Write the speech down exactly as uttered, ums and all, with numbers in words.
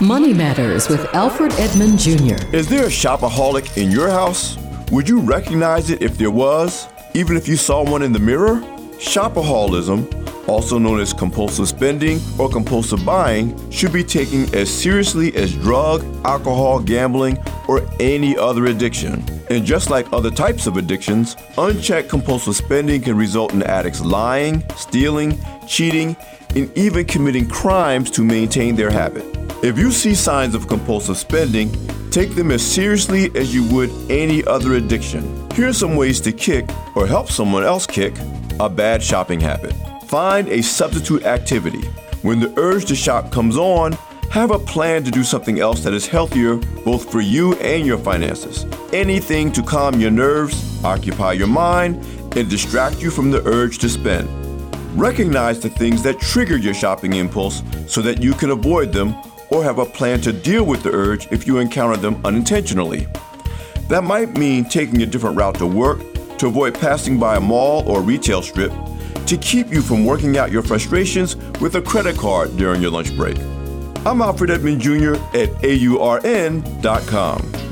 Money Matters with Alfred Edmond Junior Is there a shopaholic in your house? Would you recognize it if there was, even if you saw one in the mirror? Shopaholism, also known as compulsive spending or compulsive buying, should be taken as seriously as drug, alcohol, gambling, or any other addiction. And just like other types of addictions, unchecked compulsive spending can result in addicts lying, stealing, cheating, and even committing crimes to maintain their habit. If you see signs of compulsive spending, take them as seriously as you would any other addiction. Here are some ways to kick, or help someone else kick, a bad shopping habit. Find a substitute activity. When the urge to shop comes on, have a plan to do something else that is healthier both for you and your finances. Anything to calm your nerves, occupy your mind, and distract you from the urge to spend. Recognize the things that trigger your shopping impulse so that you can avoid them, or have a plan to deal with the urge if you encounter them unintentionally. That might mean taking a different route to work, to avoid passing by a mall or retail strip, to keep you from working out your frustrations with a credit card during your lunch break. I'm Alfred Edmond Junior at A U R N dot com.